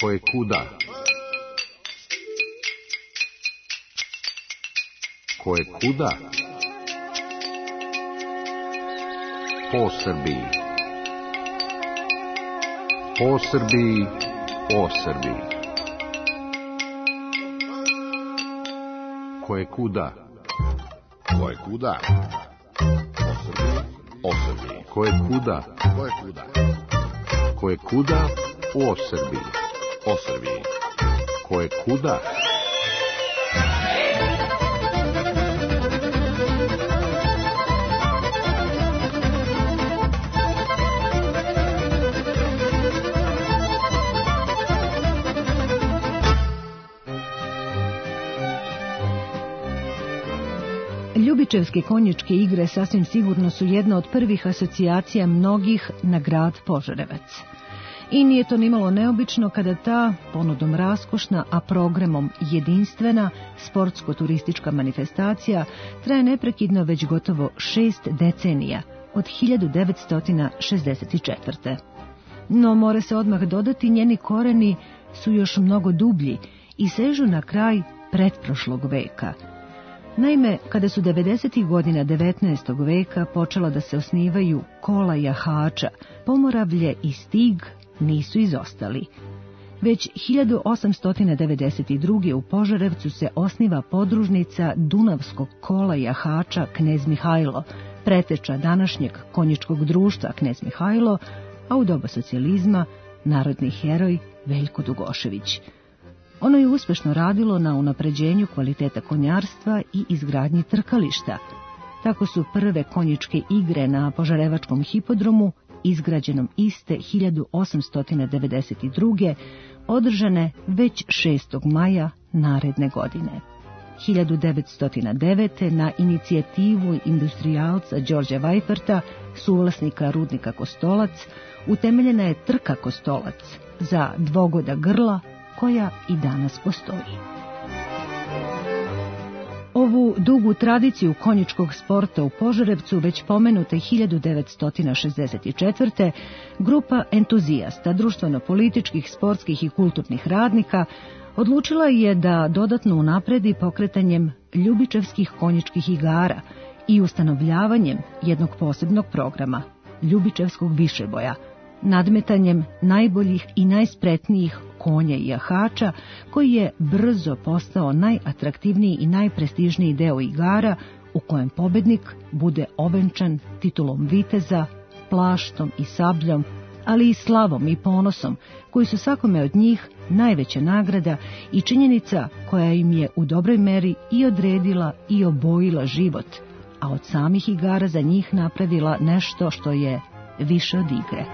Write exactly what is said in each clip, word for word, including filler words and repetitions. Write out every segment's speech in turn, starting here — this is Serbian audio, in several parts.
Koje kuda? Koje kuda? Po Srbiji. Po Srbiji, o Srbiji. Koje kuda? Koje kuda? O Srbiji, o Srbiji. Koje kuda? Koje kuda? Koje kuda o Srbiji. O Srbiji. Koje kuda? Ljubičevske konjičke igre sasvim sigurno su jedna od prvih asocijacija mnogih na grad Požarevac. I nije to nimalo neobično kada ta, ponudom raskošna, a programom jedinstvena, sportsko-turistička manifestacija traje neprekidno već gotovo šest decenija, od hiljadu devetsto šezdeset četvrte. No, more se odmah dodati, njeni koreni su još mnogo dublji i sežu na kraj pretprošlog veka. Naime, kada su devedesetih godina devetnaestog veka počela da se osnivaju kola jahača, Pomoravlje i Stig nisu izostali. Već hiljadu osamsto devedeset druge. u Požarevcu se osniva podružnica Dunavskog kola jahača Knez Mihajlo, preteča današnjeg konjičkog društva Knez Mihajlo, a u doba socijalizma narodni heroj Veljko Dugošević. Ono je uspešno radilo na unapređenju kvaliteta konjarstva i izgradnji trkališta. Tako su prve konjičke igre na Požarevačkom hipodromu, izgrađenom iste hiljadu osamsto devedeset druge. održane već šestog maja naredne godine. hiljadu devetsto devete. na inicijativu industrijalca Đorđa Vajferta, suvlasnika rudnika Kostolac, utemeljena je trka Kostolac za dvogoda grla, koja i danas postoji. Ovu dugu tradiciju konjičkog sporta u Požarevcu, već pomenute hiljadu devetsto šezdeset četvrte. grupa entuzijasta, društveno-političkih, sportskih i kulturnih radnika odlučila je da dodatno unapredi pokretanjem ljubičevskih konjičkih igara i ustanovljavanjem jednog posebnog programa, Ljubičevskog višeboja, nadmetanjem najboljih i najspretnijih konja i jahača, koji je brzo postao najatraktivniji i najprestižniji deo igara, u kojem pobednik bude ovenčan titulom viteza, plaštom i sabljom, ali i slavom i ponosom, koji su svakome od njih najveća nagrada i činjenica koja im je u dobroj meri i odredila i obojila život, a od samih igara za njih napravila nešto što je više od igre.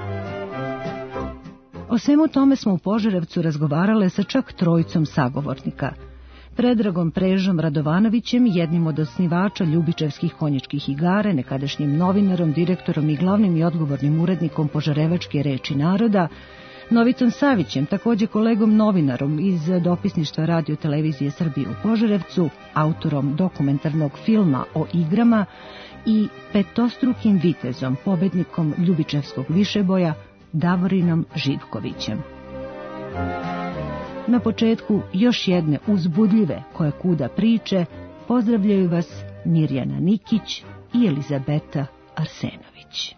O svemu tome smo u Požarevcu razgovarale sa čak trojicom sagovornika. Predragom Prežom Radovanovićem, jednim od osnivača Ljubičevskih konjičkih igara, nekadašnjim novinarom, direktorom i glavnim i odgovornim urednikom Požarevačke reči naroda, Novicom Savićem, također kolegom novinarom iz dopisništva Radio Televizije Srbije u Požarevcu, autorom dokumentarnog filma o igrama i petostrukim vitezom, pobednikom Ljubičevskog višeboja, Davorinom Živkovićem. Na početku još jedne uzbudljive koje kuda priče pozdravljaju vas Mirjana Nikić i Elizabeta Arsenović.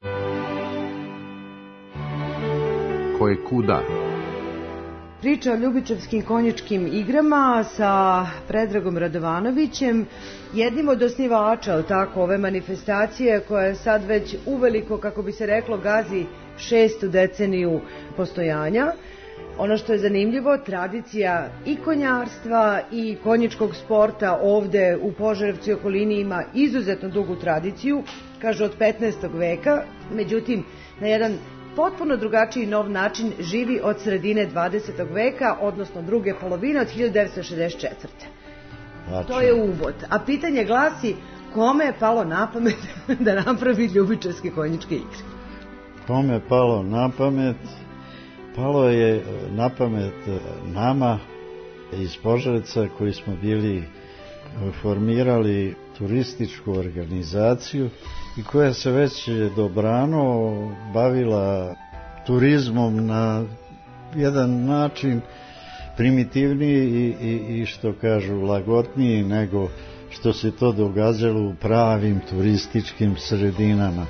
Koje kuda? Priča o ljubičevskim konjičkim igrama sa Predragom Radovanovićem, jednim od osnivača tako, ove manifestacije koja je sad već uveliko, kako bi se reklo, gazi šestu deceniju postojanja. Ono što je zanimljivo, tradicija i konjarstva i konjičkog sporta ovde u Požarevcu i okolini ima izuzetno dugu tradiciju, kažu od petnaestog veka, međutim na jedan potpuno drugačiji nov način živi od sredine dvadesetog veka, odnosno druge polovine od hiljadu devetsto šezdeset četvrte. Znači. To je uvod. A pitanje glasi, kome je palo na pamet da napravi ljubičevske konjičke igre? Kome je palo na pamet? Palo je na pamet nama iz Požarevca koji smo bili formirali turističku organizaciju i koja se već dobrano bavila turizmom na jedan način primitivniji i, i, i što kažu lagotniji nego što se to događalo u pravim turističkim sredinama.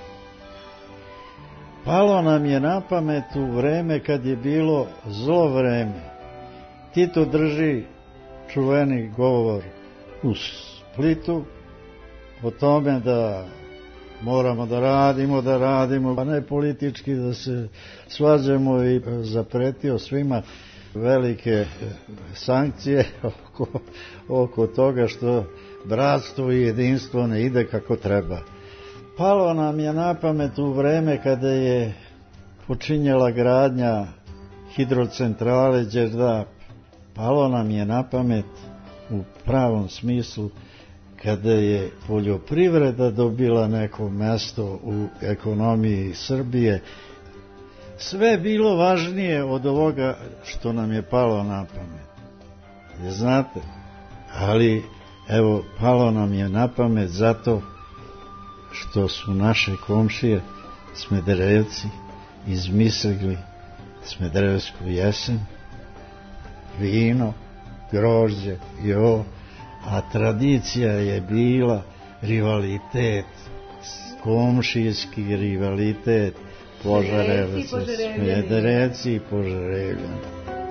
Palo nam je na pamet u vreme kad je bilo zlo vreme. Tito drži čuveni govor u Splitu o tome da moramo da radimo, da radimo, a ne politički da se svađamo, i zapretio svima velike sankcije oko, oko toga što bratstvo i jedinstvo ne ide kako treba. Palo nam je na pamet u vreme kada je počinjala gradnja hidrocentrale Đerdap. Palo nam je na pamet u pravom smislu kada je poljoprivreda dobila neko mesto u ekonomiji Srbije. Sve je bilo važnije od ovoga što nam je palo na pamet. Je znate? Ali, evo, palo nam je na pamet zato što su naše komšije Smederevci izmislili Smederevsku jesen, vino, grožđe i ovo, a tradicija je bila rivalitet, komšijski rivalitet, Požarevaca, Smederevci i Požarevljani.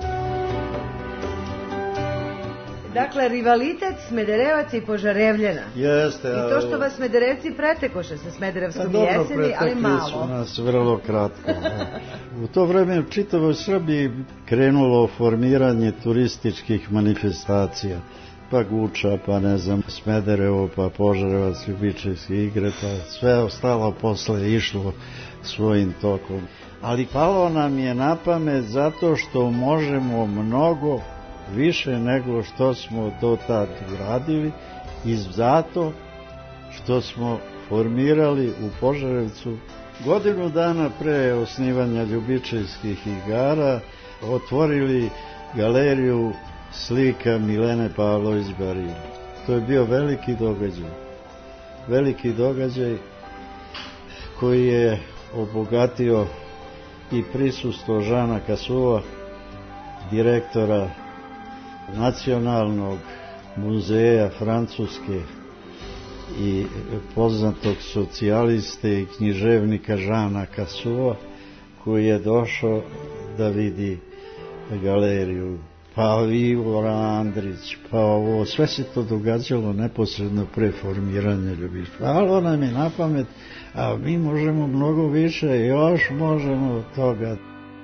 Dakle, rivalitet Smederevaca i Požarevljana. Jeste. I to što vas Smederevci pretekoše sa Smederevskom jeseni, ali malo. Dobro, pretekli su nas vrlo kratko. U to vreme u čitavoj Srbiji krenulo formiranje turističkih manifestacija. Pa Guča, pa ne znam, Smederevo, pa Požarevac, Ljubičevske igre, pa sve ostalo posle išlo svojim tokom. Ali palo nam je na pamet zato što možemo mnogo više nego što smo do tad uradili, i zato što smo formirali u Požarevcu godinu dana pre osnivanja Ljubičevskih igara, otvorili galeriju slika Milene Pavlović-Baril. To je bio veliki događaj. Veliki događaj koji je obogatio i prisustvo Žana Kasua, direktora Nacionalnog muzeja Francuske i poznatog socijaliste i književnika Žana Kasua, koji je došao da vidi galeriju. Pa Ivora Andrić, pa ovo, sve se to događalo neposredno pre formiranja Ljubičeva. Ali nam je na pamet, a mi možemo mnogo više, još možemo od toga.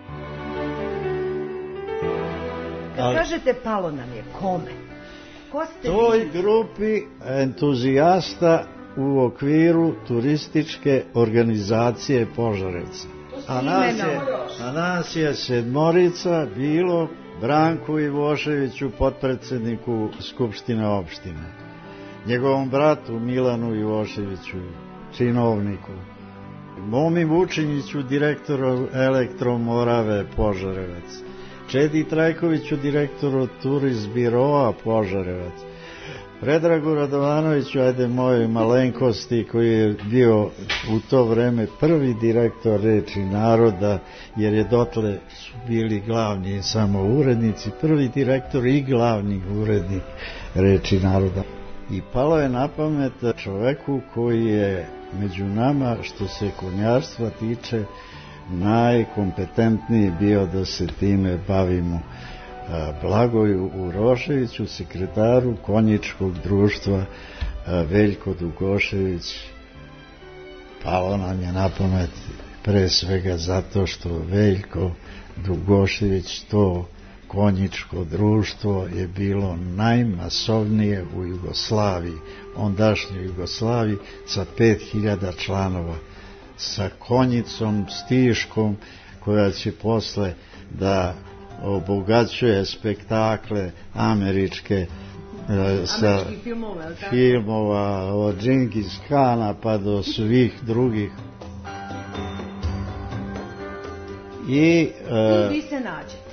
Kad kažete palo nam je, kome? Ko ste toj vi? Grupi entuzijasta u okviru turističke organizacije Požarevca. A nas je, a nas je sedmorica bilo Branku Ivoševiću, potpredsedniku Skupštine opštine, njegovom bratu Milanu Ivoševiću, činovniku, Momi Vučiniću, direktoru Elektromorave Požarevac, Čedi Trajkoviću, direktoru Turizbiroa Požarevac, Predragu Radovanoviću, ajde mojoj malenkosti, koji je bio u to vreme prvi direktor Reči naroda, jer je dotle su bili glavni samo urednici, prvi direktor i glavni urednik Reči naroda. I palo je na pamet čoveku koji je među nama, što se konjarstva tiče, najkompetentniji bio da se time bavimo, Blagoju Uroševiću, sekretaru konjičkog društva Veljko Dugošević. Palo nam je na pamet pre svega zato što Veljko Dugošević, to konjičko društvo, je bilo najmasovnije u Jugoslaviji, ondašnjoj Jugoslaviji, sa pet hiljada članova, sa konjicom Stiškom, koja će posle da obogaćuje spektakle američke, sa filmova, filmova od Džingis Kana pa do svih drugih. I, I vi se nađete.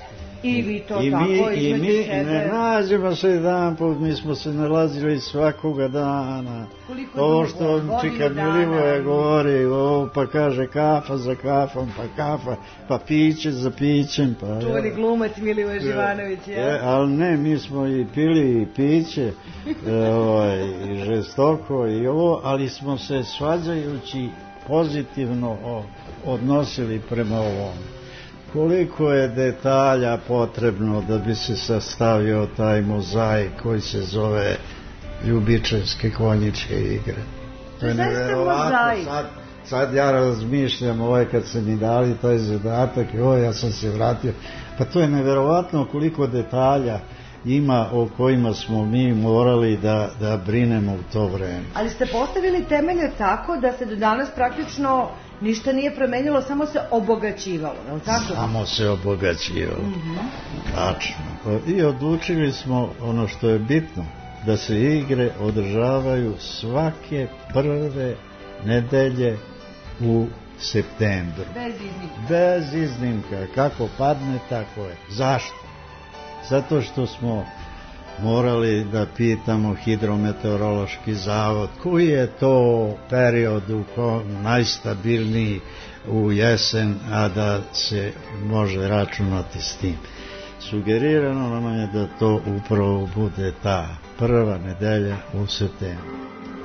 I vi to I tako mi, i između mi sebe. ne nađemo se jedan put, mi smo se nalazili svakoga dana. Koliko Ovo dugo? što Godinu čika dana. Milivoje govori, ovo pa kaže kafa za kafom, pa kafa, pa piće za pićem. Pa, Čuveni ja. glumac Milivoje Živanović, ja? Je, ali ne, mi smo i pili i piće, e, ovaj, i žestoko i ovo, ali smo se svađajući pozitivno o, odnosili prema ovom. Koliko je detalja potrebno da bi se sastavio taj mozaik koji se zove Ljubičevske konjičke igre. To je zaista sad, sad ja razmišljam ovaj kad se mi dali taj zadatak i ovo ja sam se vratio, pa to je neverovatno koliko detalja ima o kojima smo mi morali da, da brinemo u to vreme. Ali ste postavili temelje tako da se do danas praktično ništa nije promenilo, samo se obogaćivalo, je li tako? Samo se obogaćivalo, mm-hmm. Tačno. I odlučili smo ono što je bitno, da se igre održavaju svake prve nedelje u septembru. Bez iznimka. Bez iznimka, kako padne, tako je. Zašto? Zato što smo morali da pitamo hidrometeorološki zavod koji je to period u kom najstabilniji u jesen, a da se može računati s tim. Sugerirano nam je da to upravo bude ta prva nedelja u septembru.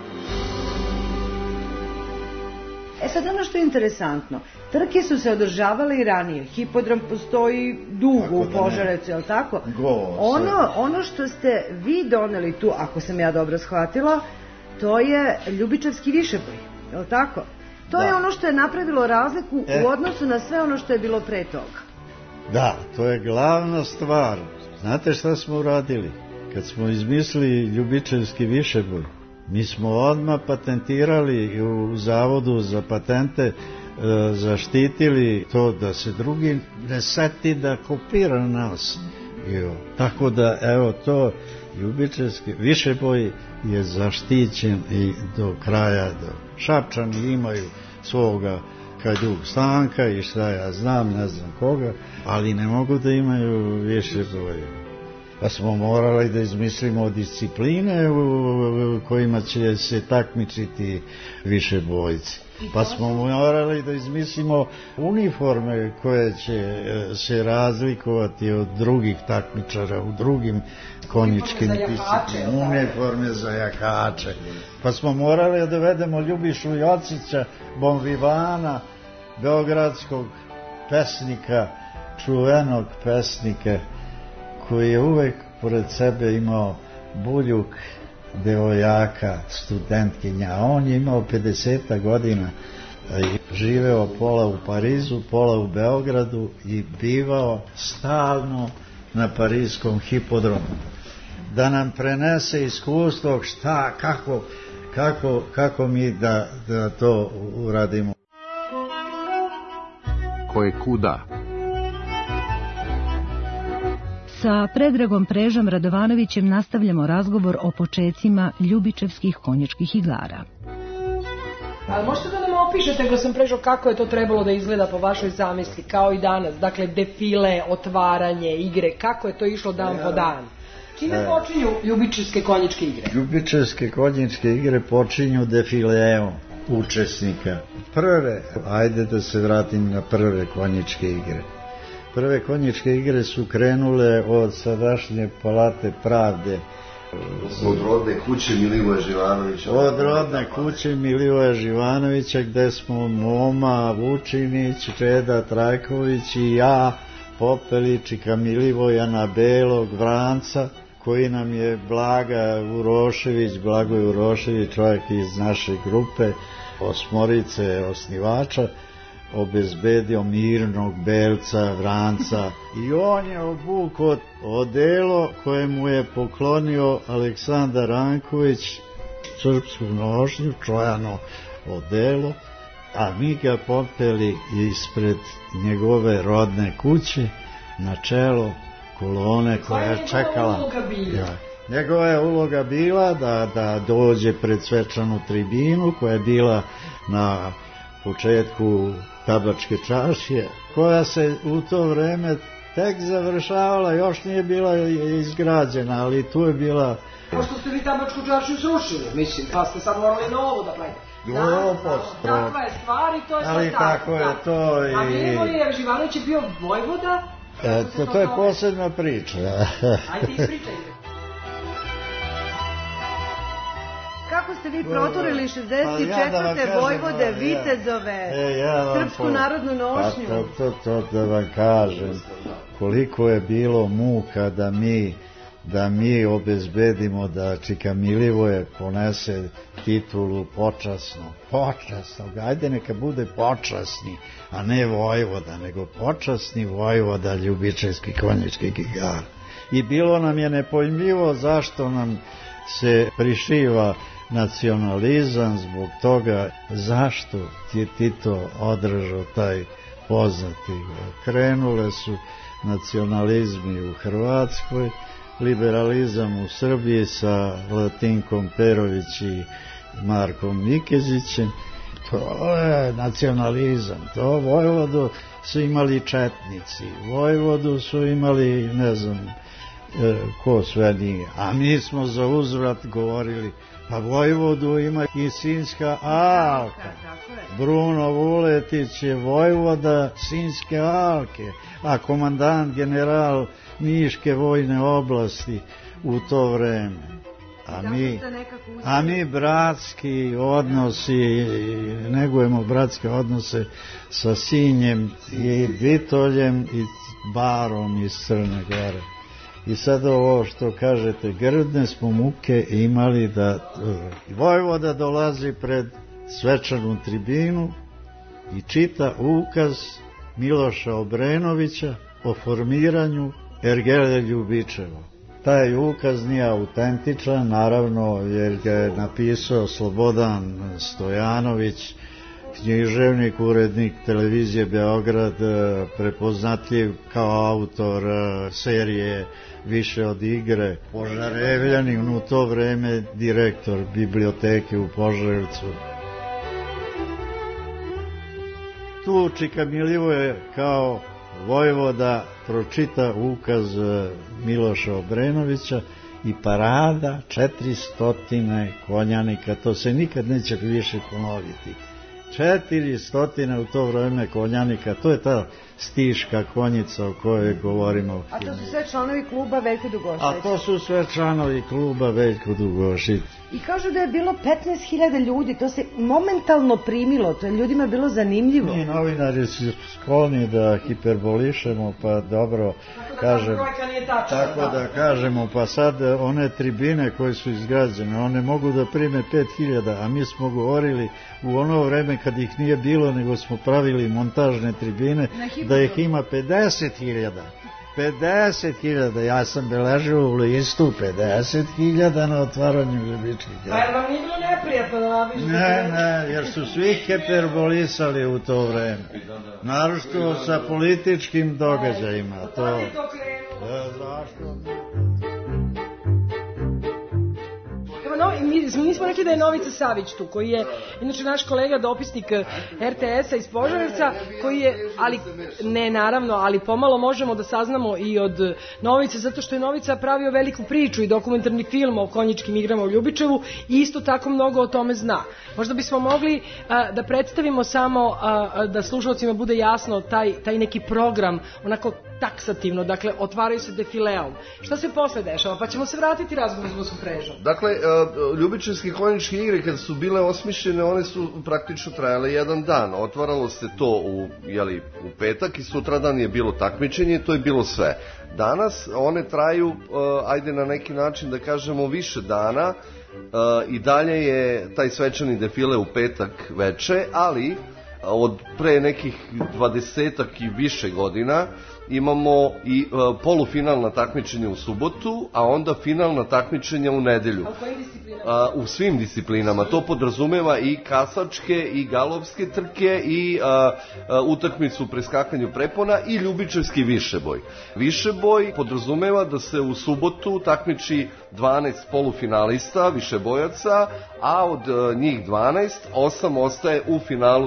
E sad ono što je interesantno, trke su se održavale i ranije, hipodrom postoji dugo u Požarevcu, je li tako? Go, ono, ono što ste vi doneli tu, ako sam ja dobro shvatila, to je Ljubičevski višeboj, je li tako? To da. je ono što je napravilo razliku e. u odnosu na sve ono što je bilo pre toga. Da, to je glavna stvar. Znate šta smo uradili? Kad smo izmislili Ljubičevski višeboj, mi smo odmah patentirali u Zavodu za patente, e, zaštitili to da se drugi ne seti da kopira nas. Jo. Tako da, evo, to Ljubičevski višeboj je zaštićen i do kraja. Do Šapčani imaju svoga Kajduk Stanka i šta ja znam, ne znam koga, ali ne mogu da imaju višeboje. Pa smo morali da izmislimo discipline u kojima će se takmičiti višebojci. Pa smo morali da izmislimo uniforme koje će se razlikovati od drugih takmičara u drugim konjičkim disciplinama. Uniforme za jakače. Pa smo morali da dovedemo Ljubišu Jocića, bonvivana, beogradskog pesnika, čuvenog pesnika, koji je uvek pored sebe imao buljuk devojaka, studentkinja. On je imao pedeset godina i živeo pola u Parizu, pola u Beogradu i bivao stalno na parijskom hipodromu. Da nam prenese iskustvo šta, kako, kako, kako mi da, da to uradimo. Koje kuda? Sa Predragom Prežom Radovanovićem nastavljamo razgovor o počecima Ljubičevskih konjičkih igara. Ali možete da nam opišete, Gospodin Prežo, kako je to trebalo da izgleda po vašoj zamisli, kao i danas? Dakle, defile, otvaranje, igre, kako je to išlo dan po dan? Čime počinju Ljubičevske konjičke igre? Ljubičevske konjičke igre počinju defileom učesnika. Prve, ajde da se vratim na prve konjičke igre. Prve konjičke igre su krenule od sadašnje Palate Pravde. Od rodne kuće Milivoja Živanovića. Od rodne kuće Milivoja Živanovića, gde smo Moma Vučinić, Čeda Trajković i ja, Popeličika Milivojana Belog Vranca, koji nam je Blaga Urošević, Blagoje Urošević, čovjek iz naše grupe, osmorice osnivača, obezbedio mirnog belca, Vranca, i on je obukao odelo koje mu je poklonio Aleksandar Ranković, srpsku nošnju, čojano odelo, a mi ga popeli ispred njegove rodne kuće na čelo kolone koja je čekala. Ja. Njegova je uloga bila da, da dođe pred svečanu tribinu koja je bila na početku Tabačke čaršije, koja se u to vreme tek završavala, još nije bila izgrađena, ali tu je bila... Pošto ste vi Tabačku čaršiju srušili, mislim, pa ste sad morali novo da pravite. Glupost. Takva je stvar i to je ali sad tako. tako je to i... A Milivoje jer Živanović je bio vojvoda? E, to, to je posebna priča. Ajde, ispričajte. Kako ste vi proturili šezdeset četvrte vojvode, vitezove, e, ja srpsku po... narodnu nošnju? Pa to, to, to da vam kažem, koliko je bilo muka da mi da mi obezbedimo da Čika Milivoje ponese titulu počasno. Počasno, ajde neka bude počasni, a ne vojvoda, nego počasni vojvoda Ljubičevski konjički igara. I bilo nam je nepojmljivo zašto nam se prišiva nacionalizam zbog toga zašto je Tito održao taj poznati. Krenule su nacionalizmi u Hrvatskoj, liberalizam u Srbiji sa Latinkom Perović i Markom Nikezićem. To je nacionalizam. To Vojvodu su imali četnici, Vojvodu su imali, ne znam, ko sve nije. A mi smo za uzvrat govorili, pa Vojvodu ima i Sinjska Alka. Bruno Vuletić je vojvoda Sinjske Alke, a komandant general Niške vojne oblasti u to vreme. A mi, a mi bratski odnosi, negujemo bratske odnose sa Sinjem i Vitoljem i Barom iz Crne Gore. I sad ovo što kažete, grdne smo muke imali da vojvoda dolazi pred svečanu tribinu i čita ukaz Miloša Obrenovića o formiranju ergele Ljubičevo. Taj ukaz nije autentičan, naravno, jer ga je napisao Slobodan Stojanović, književnik, urednik televizije Beograd, prepoznatljiv kao autor serije Više od igre, Požarevljanin, u to vreme direktor biblioteke u Požarevcu. Tu Čika Milivoje kao vojvoda pročita ukaz Miloša Obrenovića i parada četiristotine konjanika, to se nikad neće više ponoviti. četiristotine u to vreme konjanika, to je ta stiška konjica o kojoj govorimo. A to su sve članovi kluba Veljko Dugošić? A to su sve članovi kluba Veljko Dugošić. I kažu da je bilo petnaest hiljada ljudi, to se momentalno primilo, to je ljudima bilo zanimljivo. Mi novinari su skloni da hiperbolišemo, pa dobro kažem, tako da kažemo, pa sad one tribine koje su izgrađene, one mogu da prime pet hiljada, a mi smo govorili u ono vreme kad ih nije bilo, nego smo pravili montažne tribine, da ih ima pedeset hiljada. pedeset hiljada, ja sam beležio u listu pedeset hiljada na otvaranju Ljubičkih igara. Pa jer vam nije bilo neprijatno da napišete? Ne, ne, jer su svi hiperbolisali u to vreme. Naročito sa političkim događajima. To je to krenulo. Zašto? No, mi, mi smo rekli da je Novica Savić tu, koji je inače naš kolega dopisnik er te es a iz Požarevca, koji je, ali ne naravno, ali pomalo možemo da saznamo i od Novice, zato što je Novica pravio veliku priču i dokumentarni film o konjičkim igrama u Ljubičevu i isto tako mnogo o tome zna. Možda bismo mogli a, da predstavimo samo, a, da slušalcima bude jasno taj, taj neki program, onako taksativno, dakle, otvaraju se defileom. Šta se posle dešava? Pa ćemo se vratiti razgovor s Goskom Prežom. Dakle, Ljubičevske konjičke igre kad su bile osmišljene, one su praktično trajale jedan dan. Otvaralo se to u, jeli, u petak i sutradan je bilo takmičenje i to je bilo sve. Danas one traju, ajde na neki način da kažemo, više dana i dalje je taj svečani defile u petak veče, ali od pre nekih dvadesetak i više godina imamo i uh, polufinalna takmičenja u subotu, a onda finalna takmičenja u nedelju. A u kojim disciplinama? Uh, u svim disciplinama. To podrazumeva i kasačke i galopske trke i uh, uh, utakmicu u preskakanju prepona i ljubičevski višeboj. Višeboj podrazumeva da se u subotu takmiči dvanaest polufinalista, višebojaca, a od uh, njih dvanaest, osam ostaje u finalu za nedelju.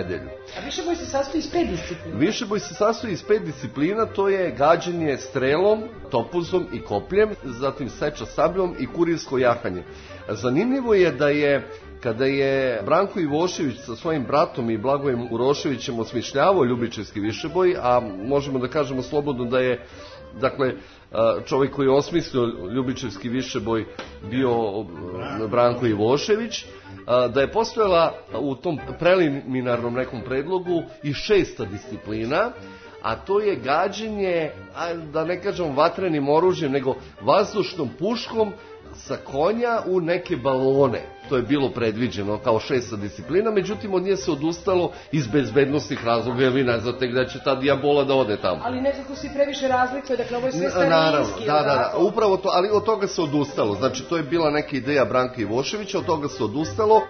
nedelju. A višeboj se sastoji iz pet disciplina? Višeboj se sastoji iz pet disciplina, to je gađanje strelom, topuzom i kopljem, zatim seča sabljom i kurirsko jahanje. Zanimljivo je da je kada je Branko Ivošević sa svojim bratom i Blagojem Uroševićem osmišljavao ljubičevski višeboj, a možemo da kažemo slobodno da je, dakle, čovjek koji je osmislio ljubičevski višeboj bio Branko Ivošević, da je postojala u tom preliminarnom nekom predlogu i šesta disciplina, a to je gađenje, da ne kažem vatrenim oružjem, nego vazdušnom puškom sa konja u neke balone. To je bilo predviđeno kao šesta disciplina, međutim od nje se odustalo iz bezbednostnih razloga, jer vi ne znate gde će ta dijabola da ode tamo. Ali nekako se previše razlikuje, dakle ovo je sve starinski. Naravno, da, da, da, upravo to, ali od toga se odustalo. Znači, to je bila neka ideja Branka Ivoševića, od toga se odustalo.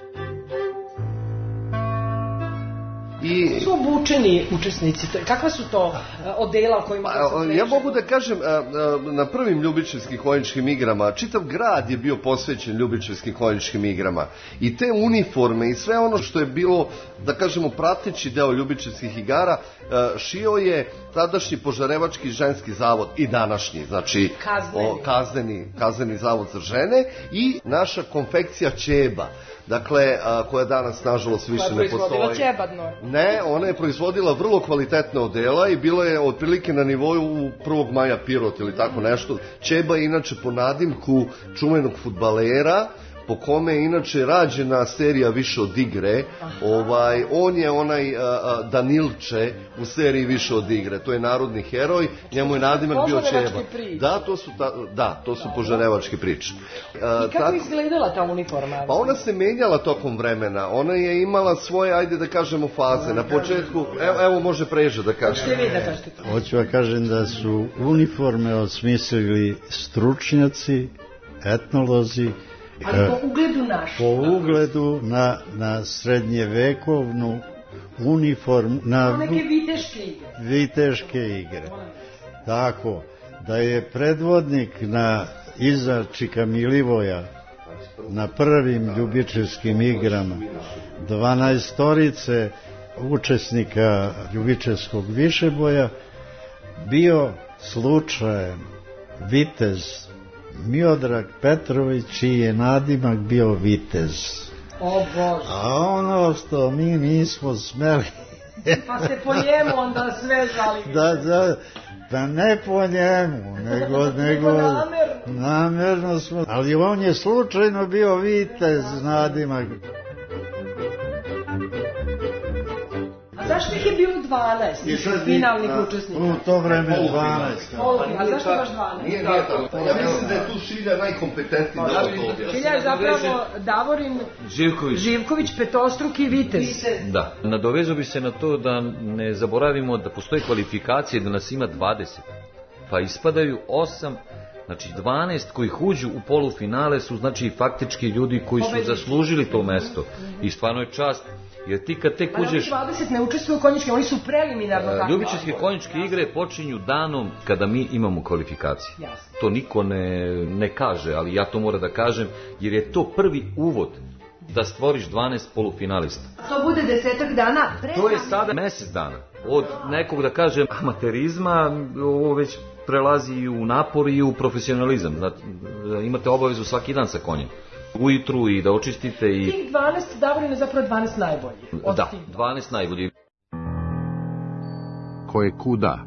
I... Kako su obučeni učesnici? Kakva su to odela o kojima se srećemo? Ja mogu da kažem, na prvim ljubičevskim konjičkim igrama, čitav grad je bio posvećen ljubičevskim konjičkim igrama. I te uniforme i sve ono što je bilo, da kažemo, prateći deo ljubičevskih igara, šio je tadašnji Požarevački ženski zavod i današnji, znači kazneni, o, kazneni, kazneni zavod za žene i naša konfekcija Ćeba. Dakle, a, koja danas nažalost više ne postoji. Koja je proizvodila Ćebadno? Ne, ona je proizvodila vrlo kvalitetne odela i bila je otprilike na nivou prvog maja Pirot ili tako nešto. Ćeba je inače po nadimku čuvenog fudbalera, po kome je inače rađena serija Više od igre. Ovaj, on je onaj a, a, Danilče u seriji Više od igre. To je narodni heroj, njemu je nadimak bio Ćeba. Da, to su, ta, da, to su požarevačke priče. A, I kako tako, izgledala ta uniforma? Pa ona se menjala tokom vremena. Ona je imala svoje, ajde da kažemo, faze. Na početku, evo, evo može Preža da kaže. Što vi da kažete? Hoću da kažem da su uniforme osmislili stručnjaci, etnolozi, ali po ugledu našu. Po ugledu na, na srednjevekovnu uniformu, na neke viteške igre. Viteške igre. Tako, da je predvodnik na iza Čika Milivoja na prvim ljubičevskim igrama dvanaestorice učesnika ljubičevskog višeboja bio slučajem vitez Miodrag Petrović, čiji je nadimak bio vitez. O Bože. A ono što mi nismo smeli... Pa ste po njemu onda sve žali. Da, da, da ne po njemu, nego, nego namerno. namerno smo... Ali on je slučajno bio vitez nadimak. Zašto ih je bilo dvanaest finalnih učesnika? U to vreme dvanaest. A zašto baš dvanaest? Nije, nije to. Ja mislim da je tu Šilja najkompetentniji da ovo to objasni. Šilja je zapravo Davorin Živković, Živković petostruki vitez. Da, nadovezao bi se na to da ne zaboravimo da postoje kvalifikacije, da nas ima dvadeset. Pa ispadaju osam, znači dvanaest kojih uđu u polufinale su znači faktički ljudi koji su zaslužili to mesto. I stvarno je čast. Jer ti kad tek uđeš... dvadeset ne učestvuju u konjičkim, oni su preliminarno tako. Ljubičevske konjičke igre počinju danom kada mi imamo kvalifikacije. Jasne. To niko ne, ne kaže, ali ja to moram da kažem, jer je to prvi uvod da stvoriš dvanaest polufinalista. To bude desetak dana pre... To je sada mesec dana. Od nekog, da kažem, amaterizma, ovo već prelazi i u napor i u profesionalizam. Znate, imate obavezu svaki dan sa konjem. Ujutru i da očistite i... Tih dvanaest Davorina je zapravo dvanaest najboljih. Da, dvanaest najboljih. Koje kuda?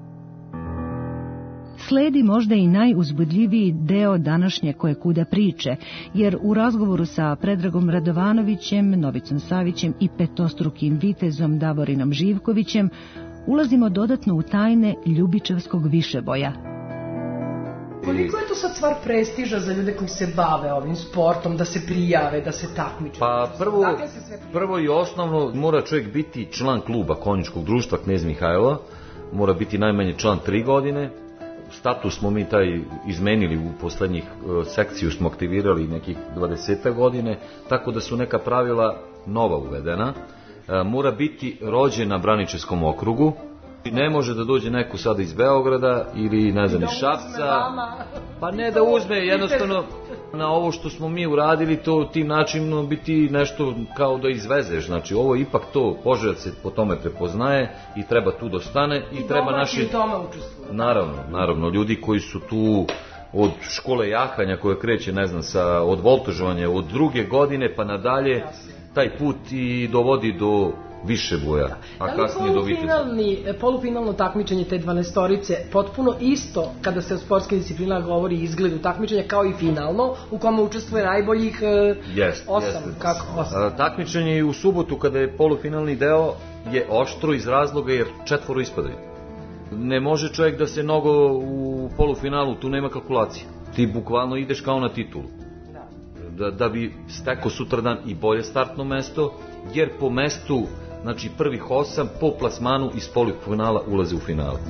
Sledi možda i najuzbudljiviji deo današnje koje kuda priče, jer u razgovoru sa Predragom Radovanovićem, Novicom Savićem i petostrukim vitezom Davorinom Živkovićem ulazimo dodatno u tajne ljubičevskog višeboja. Koliko je to sad stvar prestiža za ljude koji se bave ovim sportom, da se prijave, da se takmiče? Pa prvo, prvo i osnovno mora čovjek biti član kluba konjičkog društva Knez Mihajlo, mora biti najmanje član tri godine. Status smo mi taj izmenili u poslednjih sekciju, smo aktivirali nekih dvadeset godine, tako da su neka pravila nova uvedena. Mora biti rođen na Braničevskom okrugu, Ne može da dođe neko sada iz Beograda ili ne znam iz Šapca, pa ne da uzme, jednostavno na ovo što smo mi uradili, to tim načinom biti nešto kao da izvezeš, znači ovo ipak to, Požarevac se po tome prepoznaje i treba tu da stane i treba naši... I tome učestvuju. Naravno, naravno, ljudi koji su tu od škole jahanja koja kreće, ne znam, sa, od voltožovanja, od druge godine pa nadalje, taj put i dovodi do više boja, a kasnije do viteza. Polufinalno takmičenje te dvanaestorice potpuno isto kada se o sportskim disciplinama govori izgledu takmičenja kao i finalno u kome učestvuje najboljih jest, osam. Jest. Kako osam? Takmičenje i u subotu kada je polufinalni deo je oštro iz razloga jer četvoro ispadaju. Ne može čovjek da se mnogo u polufinalu, tu nema kalkulacije. Ti bukvalno ideš kao na titulu. Da, da bi stekao sutradan i bolje startno mesto, jer po mestu, znači prvih osam, po plasmanu iz polufinala ulaze u finale.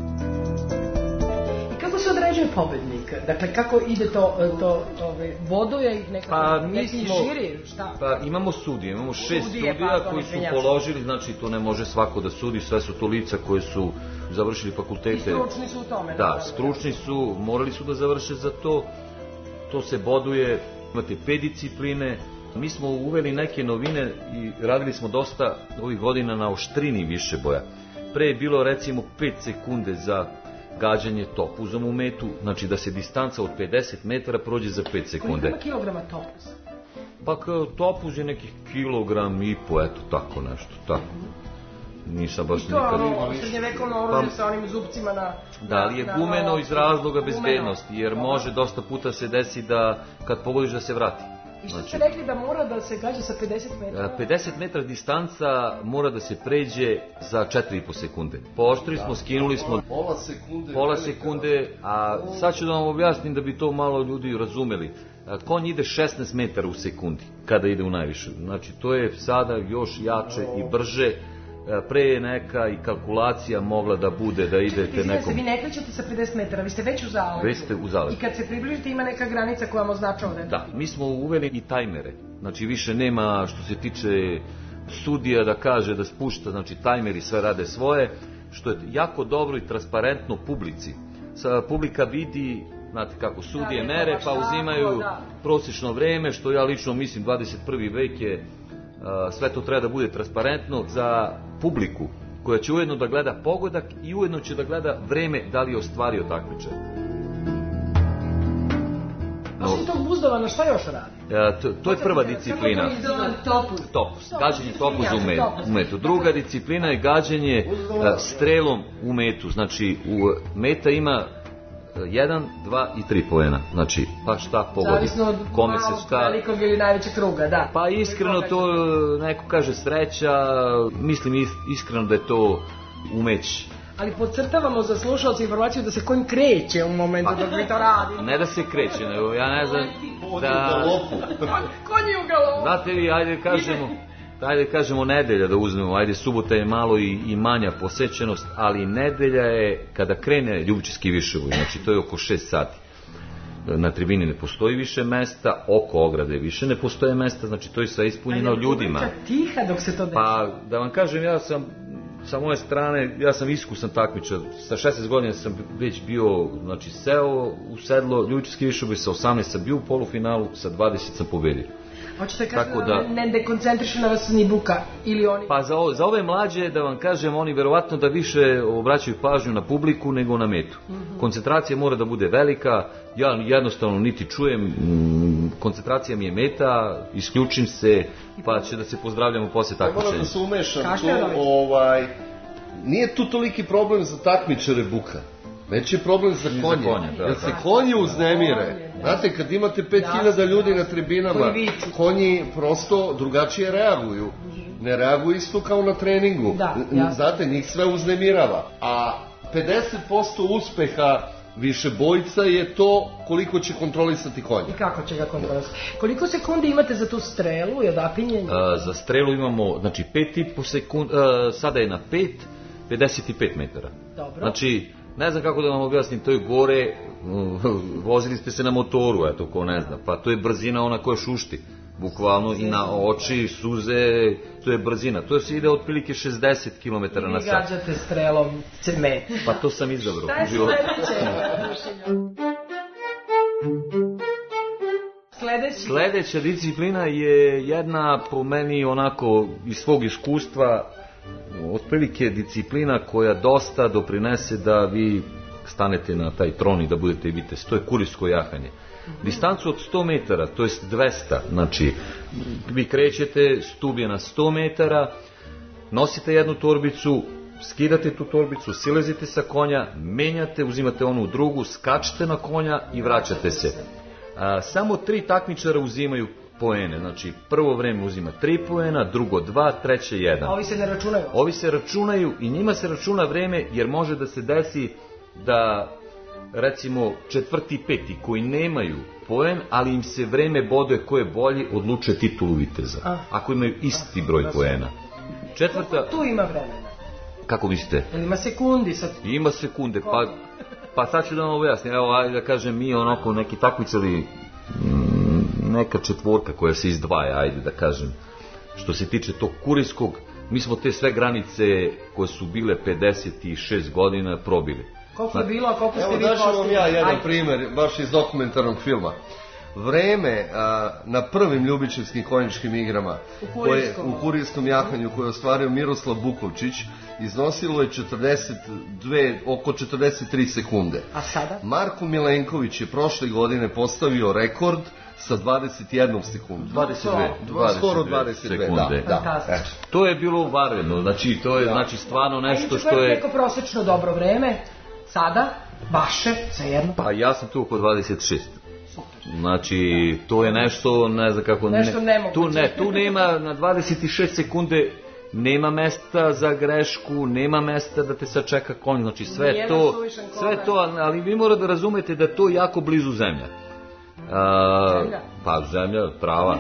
I kako se određuje pobednik? Dakle, kako ide to, to ove, boduje ih nekako, pa, neki smo, žiri, šta? Pa imamo sudije, imamo šest Sudije, studija pa, koji su penjaci. položili, znači to ne može svako da sudi, sve su to lica koje su završili fakultete. I stručni su u tome. Da, naravno. stručni su, morali su da završe za to, to se boduje, imate pet discipline. Mi smo uveli neke novine i radili smo dosta ovih godina na oštrini više boja. Pre je bilo recimo pet sekunde za gađanje topuzom u metu, znači da se distanca od pedeset metara prođe za pet sekunde. Koliko ima kilograma topuza? Pa kao topuz je nekih kilogram i po, eto tako nešto, tako. Nisam baš I to nikad... ono, srednjevekovno oružje sa onim zupcima na... Da, ali je gumeno iz razloga bezbednosti, jer može dosta puta se desi da kad pogodiš da se vrati. I što ste rekli da mora da se gađa sa pedeset metara? pedeset metara distanca mora da se pređe za četiri i po sekunde. Pooštri smo, skinuli smo pola sekunde, pola sekunde, a sad ću da vam objasnim da bi to malo ljudi razumeli. Konj ide šesnaest metara u sekundi kada ide u najviše. Znači to je sada još jače i brže. Pre je neka i kalkulacija mogla da bude da idete Čekajte, nekom... Vi ne krećete sa pedeset metara, vi ste već u zaleđu. Već ste u zaleđu. I kad se približite ima neka granica koja vam označava da je... Da, mi smo uveli i tajmere. Znači više nema što se tiče sudija da kaže da spušta, znači tajmeri sve rade svoje, što je jako dobro i transparentno publici. Sa publika vidi, znate kako sudije da, mere, pa uzimaju da. prosječno vreme, što ja lično mislim dvadeset prvi vek je, uh, sve to treba da bude transparentno za publiku, koja će ujedno da gleda pogodak i ujedno će da gleda vreme da li je ostvario takmičar. Osim tog buzdovana, šta još radi? E, to, to je prva disciplina. Topuz. Topuz, gađanje topuza u metu, u metu. Druga disciplina je gađanje uh, strelom u metu. Znači, u meta ima jedan, dva i tri poena. Znači, pa šta pogodi. Zavisno od kome malog, se šta... velikog ili najvećeg kruga, da. Pa iskreno to, neko kaže sreća, mislim iskreno da je to umeć. Ali podcrtavamo za slušalce informaciju da se konj kreće u momentu dok mi to radi. Ne da se kreće, nego ja ne znam da... Konj je u galopu. Znate vi, ajde kažemo... Ajde kažemo nedelja da uzmemo, ajde subota je malo i, i manja posećenost, ali nedelja je kada krene Ljubičevski višeboj, znači to je oko šest sati. Na tribini ne postoji više mesta, oko ograde više ne postoje mesta, znači to je sve ispunjeno ljudima. Ali je tiha dok se to dešava. Pa da vam kažem, ja sam sa moje strane, ja sam iskusan takmičar, sa šesnaest godina sam već bio, znači seo u sedlo, Ljubičevski višeboj, sa osamnaest sam bio u polufinalu, sa dvadeset sam pobedio. Hoćete kažete da, da ne dekoncentriše na vas ni buka ili oni... Pa za, o, za ove mlađe, da vam kažem, oni verovatno da više obraćaju pažnju na publiku nego na metu. Mm-hmm. Koncentracija mora da bude velika, ja jednostavno niti čujem, m, koncentracija mi je meta, isključim se, pa će da se pozdravljamo posle takmičenja. Moram da se umešam tu, ovaj, nije tu toliki problem za takmičare buka. Već je problem za konje, za konje da, jer se konji uznemire. Znate, kad imate pet hiljada ljudi na tribinama, konji prosto drugačije reaguju. Ne reaguju isto kao na treningu. Znate, njih sve uznemirava. A pedeset posto uspeha višebojca je to koliko će kontrolisati konja. I kako će ga kontrolisati. Koliko sekundi imate za tu strelu i odapinjenje? Uh, za strelu imamo, znači, pet i po sekund, uh, sada je na pet, pedeset pet metara. Dobro. Znači, ne znam kako da vam objasnim, to je gore, vozili ste se na motoru, eto, ko ne zna, pa to je brzina ona koja šušti. bukvalno i na oči, suze, to je brzina. To se ide otprilike šezdeset kilometara na sat. I vi gađate strelom cement. Pa to sam izabrao. Šta je sledeće? Sledeći. Sledeća disciplina je jedna po meni onako iz svog iskustva otprilike disciplina koja dosta doprinese da vi stanete na taj tron i da budete vitez. To je kurijsko jahanje. Distancu od sto metara, to je dvesta, znači vi krećete, stub je na sto metara, nosite jednu torbicu, skidate tu torbicu, silazite sa konja, menjate, uzimate onu drugu, skačete na konja i vraćate se. A, samo tri takmičara uzimaju poene, znači prvo vreme uzima tri poena, drugo dva, treće jedan. A ovi se ne računaju? Ovi se računaju i njima se računa vreme jer može da se desi da recimo četvrti i peti koji nemaju poen, ali im se vreme boduje ko je bolji, odlučuje titulu viteza. A. Ako imaju isti broj poena. Četvrta... Tu ima vremena. Kako mislite? Ili ima sekundi sad? Ima sekunde, pa, pa sad ću da vam objasnim. Evo, ajde da kažem, mi onako neki takmičari, neka četvorka koja se izdvaja, ajde da kažem, što se tiče tog kurijskog, mi smo te sve granice koje su bile pedeset šest godina probili. Koliko je bilo, a koliko ste vi postigli? Evo daću vam ja jedan Ajde. primer, baš iz dokumentarnog filma. Vreme a, na prvim ljubičevskim konjičkim igrama u koje, u kurijskom jahanju koje je ostvario Miroslav Bukovčić iznosilo je četrdeset dve, oko četrdeset tri sekunde. A sada? Marko Milenković je prošle godine postavio rekord sa dvadeset jednom sekundom. dvadeset dve, dvadeset dve skoro dvadeset dve sekunde. Da, da. E. To je bilo vanredno, znači to je da. Znači stvarno nešto što je... Neko prosečno dobro vreme, sada, vaše, za jedno. Pa ja sam tu oko dvadeset šest. Znači, to je nešto, ne znam kako... Nešto ne, nemoguće. tu, ne, tu nema, na dvadeset šest sekunde nema mesta za grešku, nema mesta da te sačeka konj, znači sve Nijedan to, sve to, ali vi morate da razumete da je to jako blizu zemlja. A, zemlja? Pa zemlja, prava.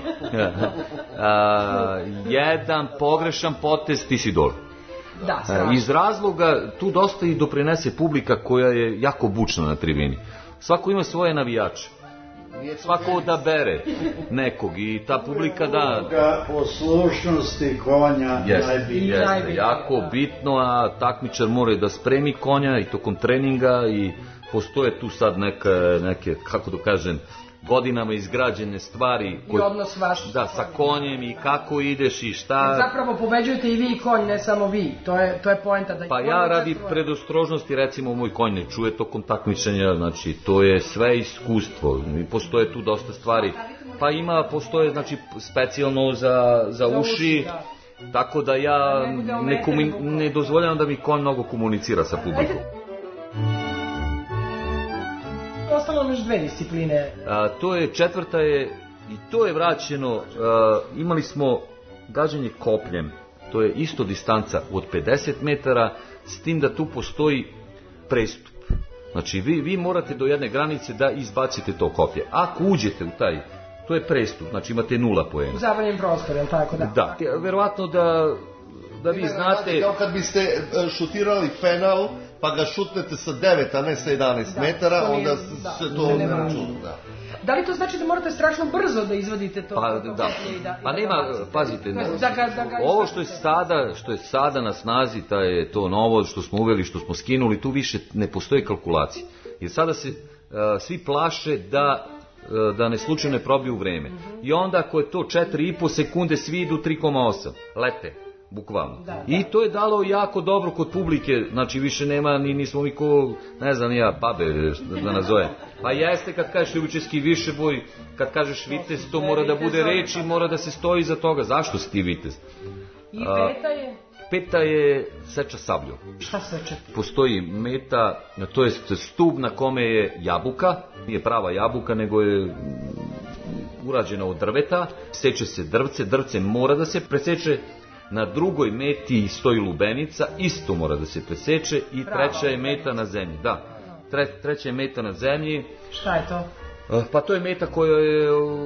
A, jedan pogrešan potez, ti si dole. Da, A, iz razloga, tu dosta i doprinese publika koja je jako bučna na tribini. Svako ima svoje navijače. Svako odabere nekog i ta publika da... Poslušnosti konja Jeste, najbitnije. jeste, jako bitno, a takmičar mora da spremi konja i tokom treninga i postoje tu sad neke, neke kako da kažem, godinama izgrađene stvari. I odnos vaš. Da, sa konjem i kako ideš i šta... Zapravo pobeđujete i vi i konj, ne samo vi. To je, to je poenta. Da pa ja radi predostrožnosti, recimo, moj konj ne čuje tokom takmičenja, znači to je sve iskustvo. I postoje tu dosta stvari. Pa ima, postoje, znači, specijalno za, za uši, tako da ja ne, komi, ne dozvoljavam da mi konj mnogo komunicira sa publikom. Ostalo još dve discipline. A, to je, četvrta je, i to je vraćeno, a, imali smo gađanje kopljem, to je isto distanca od pedeset metara, s tim da tu postoji prestup. Znači, vi, vi morate do jedne granice da izbacite to koplje. Ako uđete u taj, to je prestup, znači imate nula poena. U zabranjen prostor, je li tako? Da, da, verovatno da, da vi znate... Kao kad biste šutirali penal, pa ga šutnete sa devet, a ne sa jedanaest da, metara, to onda da, se to ne računa. Da. Da li to znači da morate strašno brzo da izvadite to? Pa, da. Da, pa nema, pazite, ne, da ga, da ga ovo što je sada, što je sada na snazi, ta je to novo što smo uveli, što smo skinuli, tu više ne postoje kalkulacije. Jer sada se uh, svi plaše da da ne slučajno ne probiju vreme. Mm-hmm. I onda ako je to četiri i po sekunde, svi idu tri zarez osam. Lete. Bukvalno. Da, da. I to je dalo jako dobro kod publike, znači više nema, ni nismo mi ko, ne znam, ja, babe, da nazove. Pa jeste kad kažeš ljubičevski višeboj, kad kažeš vitez, to mora da bude reč i mora da se stoji iza toga. Zašto si ti vitez? I peta je? Peta je seča sabljom. Šta seče? Postoji meta, to je stub na kome je jabuka, nije prava jabuka, nego je urađena od drveta, seče se drvce, drvce mora da se preseče. Na drugoj meti stoji lubenica, isto mora da se preseče i treća je meta na zemlji. Da, Tre, treća je meta na zemlji. Šta je to? Pa to je meta koja je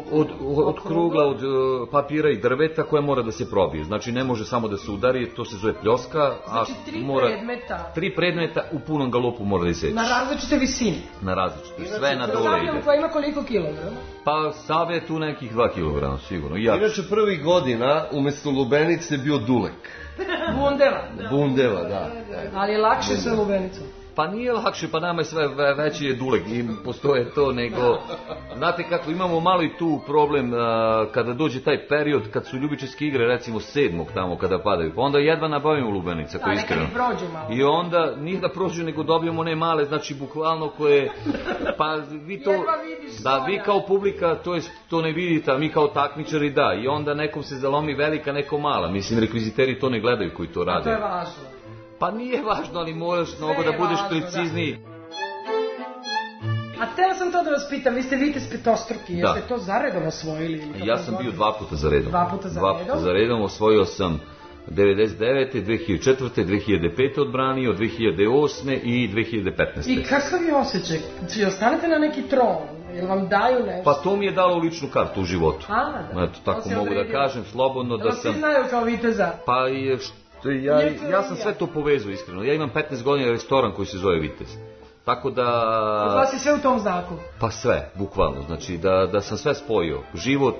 od, od krugla, od uh, papira i drveta koja mora da se probije. Znači ne može samo da se udari, to se zove pljoska. Znači a tri mora, predmeta. Tri predmeta u punom galopu mora da iseći. Na različite visine. Na različite, sve na dole Stavljam ide. koja ima koliko kilograma? Pa Save je tu nekih dva kilograma, sigurno. Ja. Inače prvih godina umjesto lubenice je bio dulek. Bundeva. Bundeva, da. Ali je lakše sa lubenicom. Pa nije lakše, pa nama je sve ve- veći je dulek i postoje to, nego... Znate kako, imamo malo i tu problem a, kada dođe taj period, kad su ljubičarske igre, recimo sedmog tamo kada padaju, pa onda jedva nabavimo lubenica, Da, koje nekad iskreno. i prođu malo. I onda, nije da prođu, nego dobijemo one male, znači bukvalno koje... Pa vi to... Jedva vidiš Da, svoja. vi kao publika to, je, to ne vidite, a mi kao takmičari da. I onda nekom se zalomi velika, neko mala. Mislim, rekviziteri to ne gledaju koji to A rade. to je važno. Pa nije važno, ali moraš mnogo da je budeš važno, precizniji. A htjela sam to da vas pitam, vi ste vitez petostruki, Da. jeste to zaredom osvojili? Ili kako Ja sam god? bio dva puta za redom. Dva puta za Dva redom? puta za redom, osvojio sam devedeset devete, dve hiljade četvrte, dve hiljade pete odbranio, dve hiljade osme i dve hiljade petnaeste. I kakav je osjećaj? Či ostanete na neki tron? Jel vam daju nešto? Pa to mi je dalo ličnu kartu u životu. A, da. Eto, tako To se mogu da odredio. kažem slobodno Da da vas svi sam... znaju kao viteza. Pa je, što, ja, Nije to ja sam ja. sve to povezao iskreno. Ja imam petnaest godina restoran koji se zove Vitez. Tako da... Od vas je sve u tom znaku. Pa sve, bukvalno. Znači da, da sam sve spojio. Život,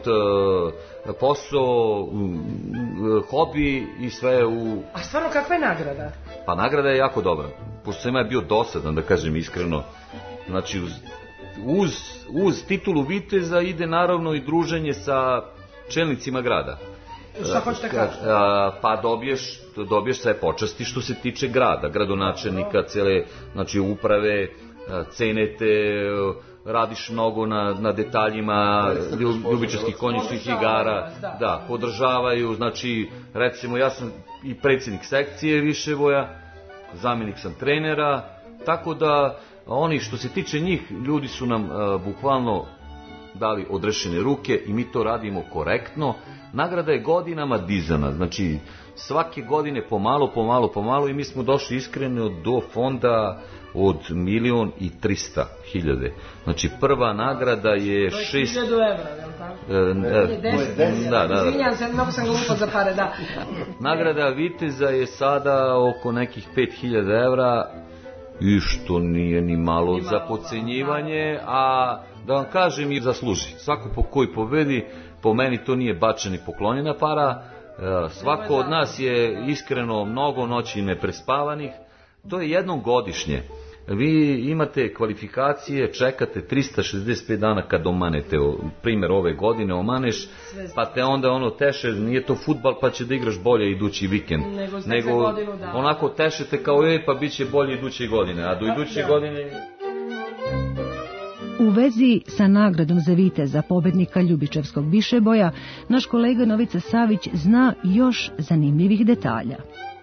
e, posao, m, m, hobi i sve u... A stvarno, kakva je nagrada? Pa nagrada je jako dobra. Pošto sam ja bio dosadan, da kažem iskreno. Znači uz, uz, uz titulu viteza ide naravno i druženje sa čelnicima grada. Šta hoćete kažete? A, pa dobiješ, dobiješ sve počasti što se tiče grada, gradonačelnika, cele, znači uprave, a, cenete, radiš mnogo na, na detaljima lju- ljubičarskih konjičkih igara, da. da, podržavaju, znači recimo ja sam i predsjednik sekcije Viševoja, zamjenik sam trenera, tako da oni što se tiče njih, ljudi su nam a, bukvalno dali odrešene ruke i mi to radimo korektno. Nagrada je godinama dizana, znači svake godine pomalo, pomalo, pomalo i mi smo došli iskreno do fonda od milion i trista hiljade. Znači prva nagrada je To je šest... hiljadu evra, je li tako? E, e, Deset, da, da, da. Izvinjam se, mnogo sam glupa za pare, da. Nagrada Viteza je sada oko nekih pet hiljada evra i što nije ni malo za podcenjivanje, a da vam kažem i zasluži. Svako po koji pobedi, po meni to nije bačena i poklonjena para, e, svako od nas je iskreno mnogo noći neprespavanih, to je jednom godišnje. Vi imate kvalifikacije, čekate trista šezdeset pet dana kad omanete, o, primjer ove godine omaneš, pa te onda ono teše, nije to fudbal pa će da igraš bolje idući vikend. Nego ste za godinu dana. Onako tešete kao je pa bit će bolje iduće godine, a do iduće Da. godine... U vezi sa nagradom za viteza pobednika Ljubičevskog višeboja, naš kolega Novica Savić zna još zanimljivih detalja.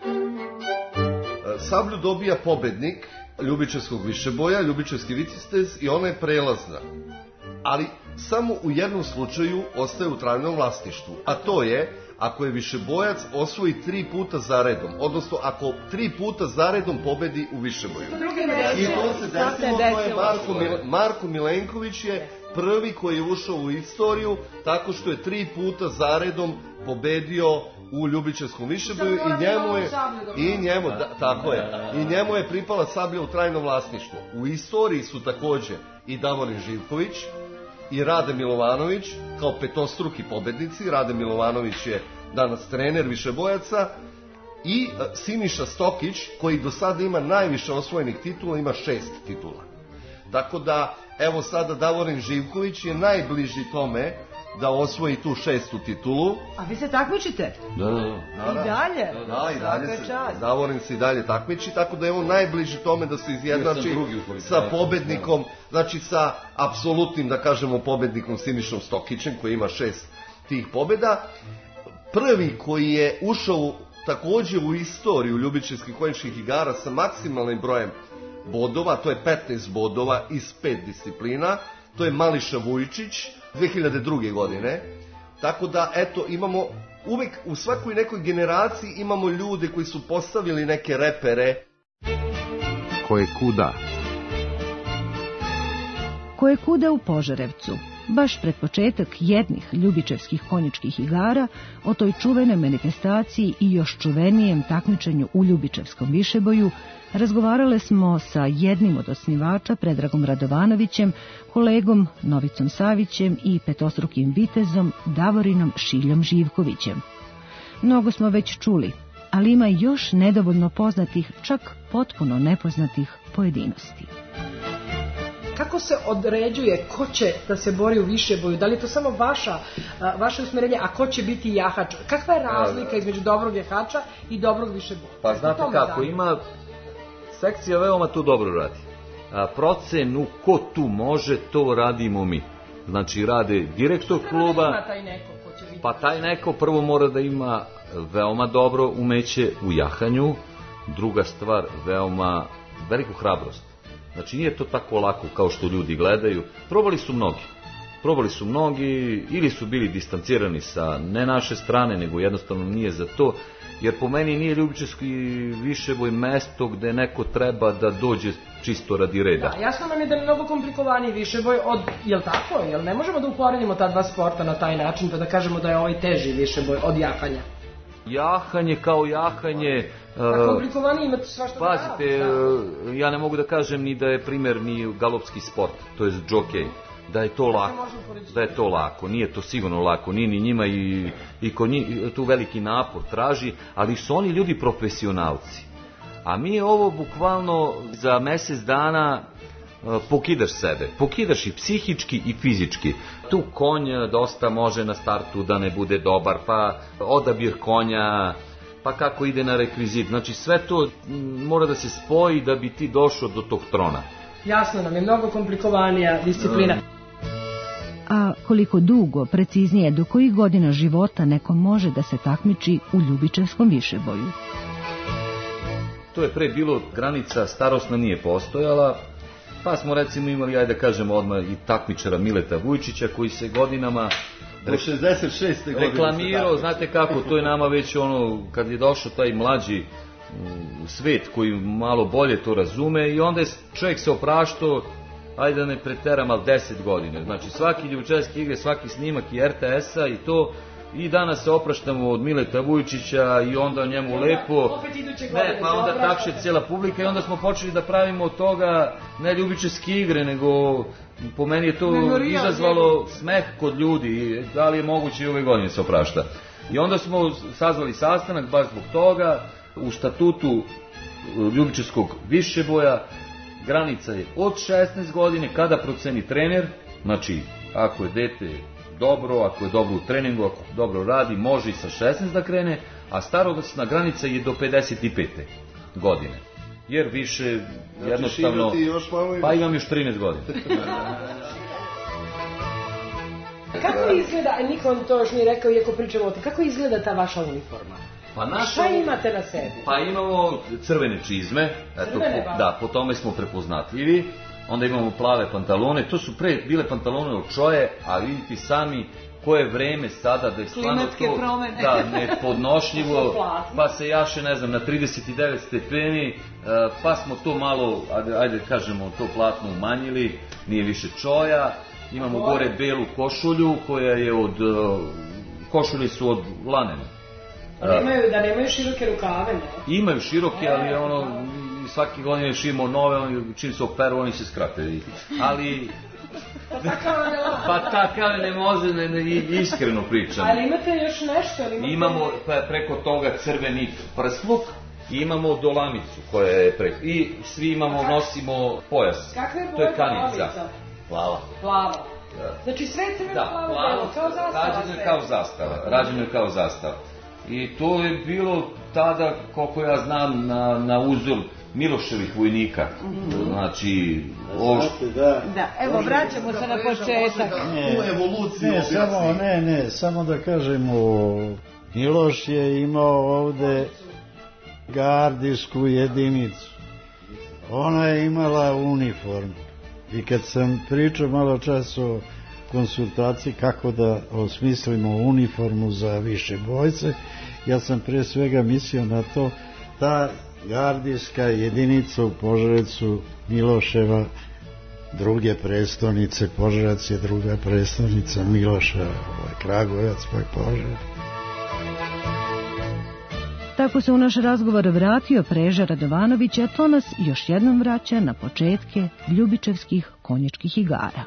Sablju dobija pobednik Ljubičevskog višeboja, Ljubičevski vitez i ona je prelazna. Ali samo u jednom slučaju ostaje u trajnom vlasništvu, a to je ako je višebojac osvoji tri puta zaredom, odnosno ako tri puta zaredom pobedi u višeboju. I to se desilo, to je Marko, Mil- Marko Milenković je prvi koji je ušao u istoriju tako što je tri puta zaredom pobedio u Ljubičevskom višeboju i njemu je i njemu da, tako je i njemu je pripala sablja u trajno vlasništvo. U istoriji su takođe i Davorin Živković i Rade Milovanović kao petostruki pobednici. Rade Milovanović je danas trener višebojaca i e, Siniša Stokić koji do sada ima najviše osvojenih titula, ima šest titula. Tako da, evo sada Davorin Živković je najbliži tome da osvoji tu šestu titulu. A vi se takmičite? Da, da, da. I dalje? Da, i dalje Svaka se, čast. Davorin se i dalje takmiči, tako da je on najbliži tome da se izjednači drugi u kvalifikaciji. sa pobednikom, znači sa apsolutnim, da kažemo, pobednikom Sinišom Stokićem, koji ima šest tih pobeda. Prvi koji je ušao takođe u istoriju ljubičevskih konjičkih igara sa maksimalnim brojem bodova, to je petnaest bodova iz pet disciplina, to je Mališa Vujčić, dve hiljade druge. godine. Tako da, eto, imamo, uvek u svakoj nekoj generaciji imamo ljude koji su postavili neke repere. Koje kuda. Koje kuda u Požarevcu. baš pred početak jednih ljubičevskih konjičkih igara, o toj čuvenoj manifestaciji i još čuvenijem takmičenju u ljubičevskom višeboju, razgovarale smo sa jednim od osnivača, Predragom Radovanovićem, kolegom Novicom Savićem i petostrukim vitezom Davorinom Šiljom Živkovićem. Mnogo smo već čuli, ali ima još nedovoljno poznatih, čak potpuno nepoznatih pojedinosti. Kako se određuje ko će da se bori u višeboju? Da li je to samo vaša, vaše usmerenje, a ko će biti jahač? Kakva je razlika između dobrog jahača i dobrog višeboja? Pa znate kako, ima sekcija veoma to dobro radi. A, procenu ko tu može, to radimo mi. Znači rade direktor kluba. Ima taj neko ko će biti. Pa taj neko prvo mora da ima veoma dobro umeće u jahanju, druga stvar veoma veliku hrabrost. Znači nije to tako lako kao što ljudi gledaju. Probali su mnogi. Probali su mnogi ili su bili distancirani sa ne naše strane, nego jednostavno nije za to. Jer po meni nije ljubičevski višeboj mesto gde neko treba da dođe čisto radi reda. Da, jasno nam je da je mnogo komplikovaniji višeboj od, jel tako? Jel ne možemo da uporedimo ta dva sporta na taj način pa da kažemo da je ovaj teži višeboj od jahanja? Jahanje kao jahanje... A komplikovaniji imate svašta da radi. Pazite, ja ne mogu da kažem ni da je primjer ni galopski sport, to je džokej. Da je to lako, da je to lako, nije to sigurno lako, nije ni njima i, i kod njih tu veliki napor traži, ali su oni ljudi profesionalci. A mi ovo bukvalno za mjesec dana pokidaš sebe, pokidaš i psihički i fizički. Tu konj dosta može na startu da ne bude dobar, pa odabir konja, pa kako ide na rekvizit, znači sve to mora da se spoji da bi ti došao do tog trona. Jasno nam je, mnogo komplikovanija disciplina. A koliko dugo, preciznije, do kojih godina života neko može da se takmiči u ljubičevskom višeboju? To je pre bilo granica, starosna nije postojala, pa smo recimo imali, ajde da kažemo odmah, i takmičara Mileta Vujčića koji se godinama do šezdeset šeste godine reklamirao, znate kako, to je nama već ono, kad je došao taj mlađi svet koji malo bolje to razume i onda je čovjek se opraštao, ajde da ne preteram, ali deset godine. Znači svaki ljubičevski igre, svaki snimak i er te es-a i to, i danas se opraštamo od Mileta Vujčića i onda njemu lepo, ne, pa onda takše cijela publika i onda smo počeli da pravimo od toga ne ljubičevske igre, nego po meni je to izazvalo smeh kod ljudi, da li je moguće i ove godine se oprašta. I onda smo sazvali sastanak baš zbog toga. U statutu ljubičevskog višeboja granica je od šesnaest godine kada proceni trener, znači ako je dete dobro, ako je dobro u treningu, ako dobro radi, može i sa šesnaest da krene, a starosna granica je do pedeset pete godine. Jer više jednostavno, pa imam još trinaest godina. Kako izgleda, niko vam to još nije rekao, iako pričamo o to, kako izgleda ta vaša uniforma? Pa naša, šta imate na sebi? Pa imamo crvene čizme, eto, crvene, po, da, po tome smo prepoznatljivi. Onda imamo plave pantalone, to su pre bile pantalone od čoje, a vidite sami koje vreme sada da je stvarno to da, nepodnošljivo, pa se jaše, ne znam, na trideset devet stepeni, pa smo to malo, ajde, ajde kažemo, to platno umanjili, nije više čoja. Imamo gore belu košulju koja je od, košulje su od lanena. Da nemaju, da nemaju široke rukave, ne? Imaju široke, ali ono, svaki godine šimo nove, oni, čim se operu, oni se skrate. Ali... Pa takav ne može, ne, ne, iskreno pričam. Ali imate još nešto? Ali imate... Imamo preko toga crveni prsluk i imamo dolamicu koja je preko. I svi imamo, nosimo pojas. Kakva je to je kanica. Plava. Plava. Da. Znači sve je crveno, da, plavo, kao zastava. Rađeno je kao zastava. Rađeno je kao zastava. I to je bilo tada, koliko ja znam, na, na uzor Miloševih vojnika. Mm-hmm. Znači, ovo što... Da, da, evo, vraćamo se na početak. Ne, ne, samo, ne, ne, samo da kažemo, Miloš je imao ovde gardijsku jedinicu. Ona je imala uniformu. I kad sam pričao malo čas o konsultaciji kako da osmislimo uniformu za više bojce, ja sam pre svega mislio na to, ta gardijska jedinica u Požarevcu Miloševa druge prestonice, Požarevac je druga prestolnica Miloša, ovaj, Kragujevac pa je Požarevac. Tako se u naš razgovor vratio Preža Radovanović, a to nas još jednom vraća na početke ljubičevskih konjičkih igara.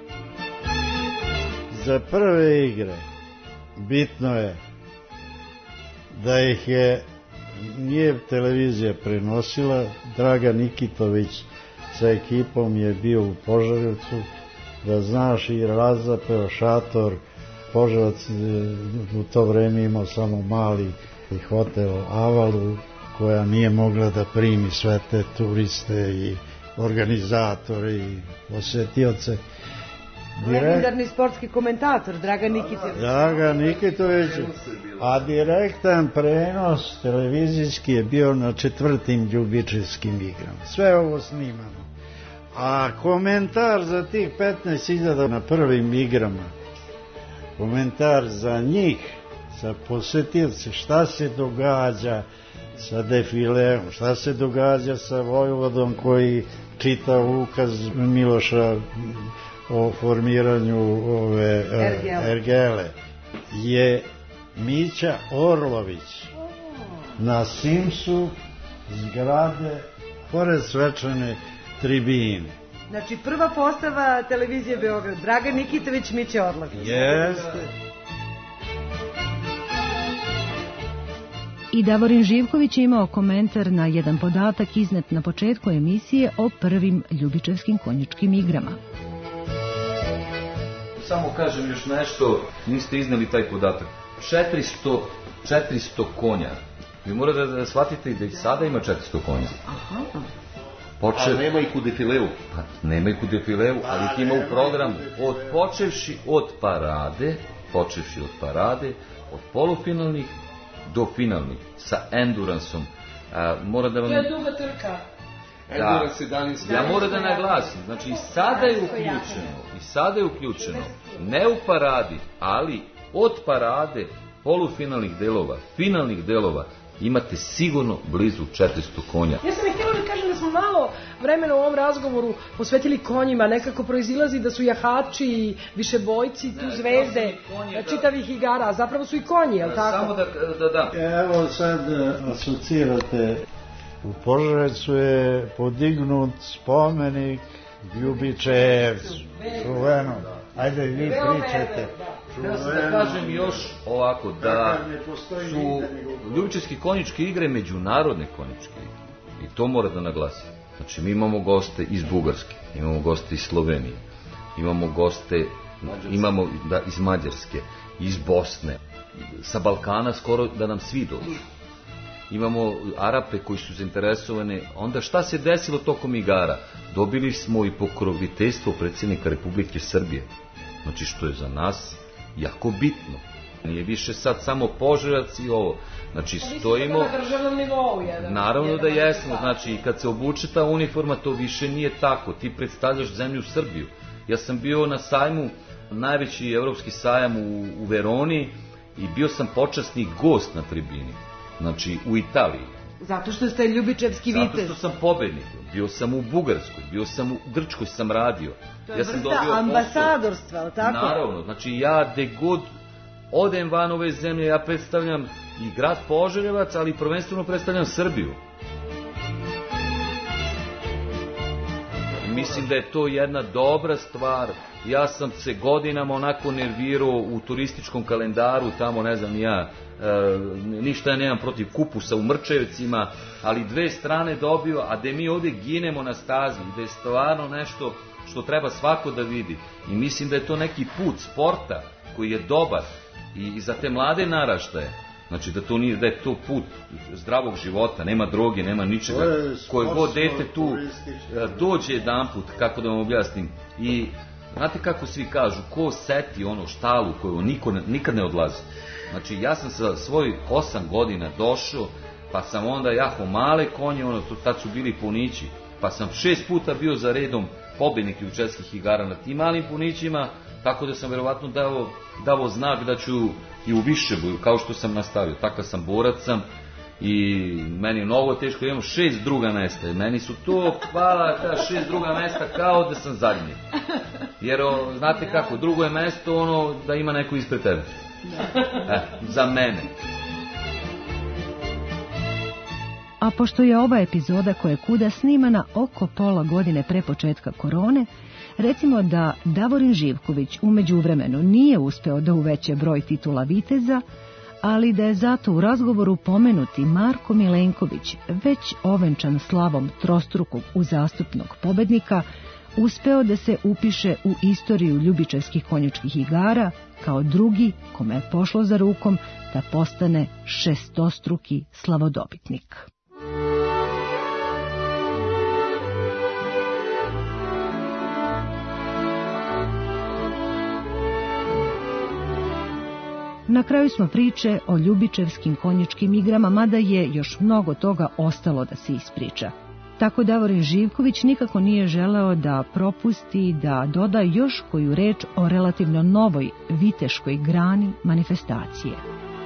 Za prve igre bitno je da ih je nije televizija prenosila, Dragan Nikitović sa ekipom je bio u Požarevcu, da znaš, i razapeo šator. Požarevac u to vreme imao samo mali hotel Avalu, koja nije mogla da primi sve te turiste i organizatore i posetioce. Legendarni sportski komentator Dragan Nikitović. Dragan Nikitović, a direktan prenos televizijski je bio na četvrtim ljubičevskim igrama. Sve ovo snimamo. A komentar za tih petnaest hiljada na prvim igrama, komentar za njih, sa posetioci, šta se događa sa defileom, šta se događa sa vojvodom koji čita ukaz Miloša o formiranju ove Ergele. Ergele, je Mića Orlović na Simsu zgrade pored svečane tribine. Znači prva postava televizije Beograd, Dragan Nikitović, Mića Orlović. Jeste. I Davorin Živković je imao komentar na jedan podatak iznet na početku emisije o prvim ljubičevskim konjičkim igrama. Samo kažem još nešto, niste izneli taj podatak. četiristo, četiristo konja. Vi morate da, da shvatite da i sada ima četiristo konja. Aha. Poče... A nema ih u defileu? Pa, nema ih u defileu, ali ih ima u programu. Od, počevši od parade, počevši od parade, od polufinalnih do finalnih, sa enduransom. A, mora da vam... To je duga trka. Da, ja moram da naglasim, znači i sada je uključeno, i sada je uključeno, ne u paradi, ali od parade, polufinalnih delova, finalnih delova, imate sigurno blizu četiristo konja. Ja sam i htjela da kažem da smo malo vremena u ovom razgovoru posvetili konjima, nekako proizilazi da su jahači i višebojci, tu zvezde čitavih igara, a zapravo su i konji, je li tako? Samo da, da, da. Evo sad asocirate, u Požarevcu je podignut spomenik Ljubičevcu, čuveno. Ajde vi pričate. Ja sam da kažem još ovako, da su ljubičevske konjičke igre međunarodne konjičke igre. I to mora da naglasim. Znači mi imamo goste iz Bugarske, imamo goste iz Slovenije, imamo goste imamo da, iz Mađarske, iz Bosne, sa Balkana skoro da nam svi dođu. Imamo Arape koji su zainteresovane. Onda šta se desilo tokom igara? Dobili smo i pokroviteljstvo predsjednika Republike Srbije. Znači što je za nas jako bitno. Nije više sad samo Požarevac i ovo. Znači stojimo... Na državnom nivou jedan. Naravno da jesmo. Znači i kad se obuče ta uniforma to više nije tako. Ti predstavljaš zemlju Srbiju. Ja sam bio na sajmu, najveći evropski sajam u, u Veroni i bio sam počasni gost na tribini. Znači u Italiji. Zato što ste ljubičevski vitez. Zato što sam pobednik. Bio sam u Bugarskoj, bio sam u Grčkoj, sam radio. To je ja sam vrsta ambasadorstva, ali tako? Naravno, znači ja de god odem van ove zemlje, ja predstavljam i grad Požarevac, ali prvenstveno predstavljam Srbiju. Mislim da je to jedna dobra stvar. Ja sam se godinama onako nervirao u turističkom kalendaru, tamo ne znam ja, e, ništa ja nemam protiv kupusa u Mrčevcima, ali dve strane dobio, a da mi ovdje ginemo na stazi, da je stvarno nešto što treba svako da vidi. I mislim da je to neki put sporta koji je dobar i, i za te mlade naraštaje. Znači da to nije, da je to put zdravog života, nema droge, nema ničega. Koje god dete tu dođe jedan put, kako da vam objasnim. I znate kako svi kažu, ko seti ono štalu koju niko ne, nikad ne odlazi. Znači ja sam sa svojih osam godina došao, pa sam onda jaho male konje, ono, tad su bili punići, pa sam šest puta bio za redom pobednik ljubičevskih igara na tim malim punićima, tako da sam verovatno dao, dao znak da ću i u Višeboju, kao što sam nastavio. Takav sam borac sam i meni je mnogo teško, imam šest druga mesta i meni su to hvala ta šest druga mesta kao da sam zadnji. Jer o, znate kako, drugo je mesto ono da ima neko ispred tebe. E, za mene. A pošto je ova epizoda Koje kuda snimana oko pola godine pre početka korone, recimo da Davorin Živković u međuvremenu nije uspeo da uveća broj titula viteza, ali da je zato u razgovoru pomenuti Marko Milenković, već ovenčan slavom trostrukog uzastupnog pobednika, uspeo da se upiše u istoriju ljubičevskih konjičkih igara kao drugi kome je pošlo za rukom da postane šestostruki slavodobitnik. Na kraju smo priče o ljubičevskim konjičkim igrama, mada je još mnogo toga ostalo da se ispriča. Tako Davorin Živković nikako nije želeo da propusti da doda još koju reč o relativno novoj viteškoj grani manifestacije.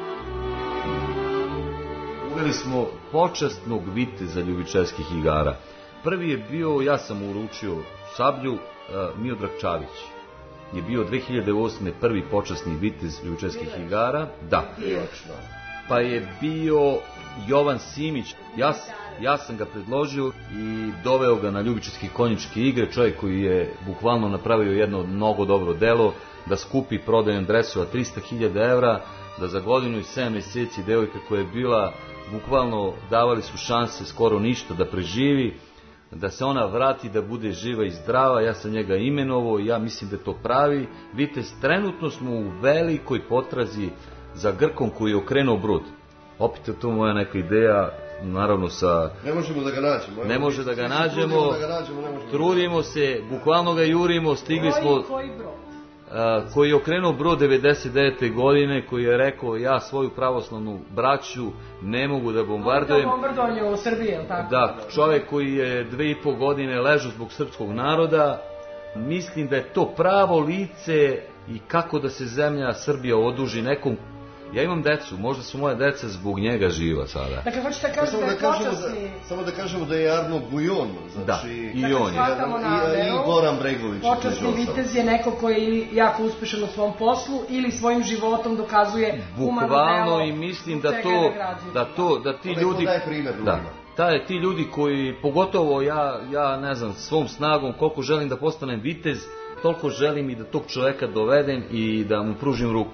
Uveli smo počasnog viteza ljubičevskih igara. Prvi je bio, ja sam uručio sablju, uh, Miodrag Čavić. Je bio dve hiljade osme prvi počasni vitez ljubičevskih igara. Da. Pa je bio Jovan Simić. Ja, ja sam ga predložio i doveo ga na ljubičevske konjičke igre. Čovjek koji je bukvalno napravio jedno mnogo dobro delo, da skupi prodajom dresova trista hiljada evra, da za godinu i sedam mjeseci devojka koja je bila, bukvalno davali su šanse skoro ništa da preživi, da se ona vrati, da bude živa i zdrava. Ja sam njega imenovao i ja mislim da to pravi vitez. Trenutno smo u velikoj potrazi za Grkom koji je okrenuo brod. Opet je to moja neka ideja, naravno sa... Ne možemo da ga nađemo. Ne može da ga nađemo, trudimo se, bukvalno ga jurimo, stigli smo... Koji brod? Uh, koji je okrenuo brod devedeset devete godine, koji je rekao ja svoju pravoslavnu braću ne mogu da bombardujem. To bombardovanje u Srbiji, je li tako? Da, čovjek koji je dve i po godine ležao zbog srpskog naroda. Mislim da je to pravo lice i kako da se zemlja Srbija oduži nekom. Ja imam decu, možda su moje deca zbog njega živa sada. Dakle, hoćete da kažete da je počasni... Da, samo da kažemo da je Arno Gujon, znači... Da, i dakle, on je. I, i Goran Bregović. Počasni vitez je neko koji je jako uspešan u svom poslu ili svojim životom dokazuje humano delo. Bukvalno i mislim da to, da to, da ti ljudi... Da je primjer da, taj, ti ljudi koji, pogotovo ja, ja ne znam, svom snagom, koliko želim da postanem vitez, toliko želim i da tog čoveka dovedem i da mu pružim ruku.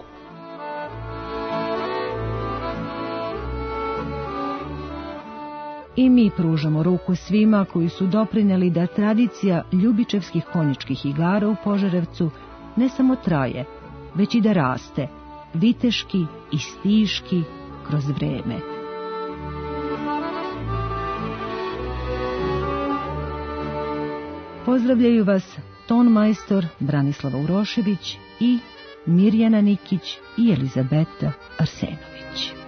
I mi pružamo ruku svima koji su doprineli da tradicija ljubičevskih konjičkih igara u Požarevcu ne samo traje, već i da raste, viteški i stiški kroz vreme. Pozdravljaju vas tonmajstor Branislava Urošević i Mirjana Nikić i Elizabeta Arsenović.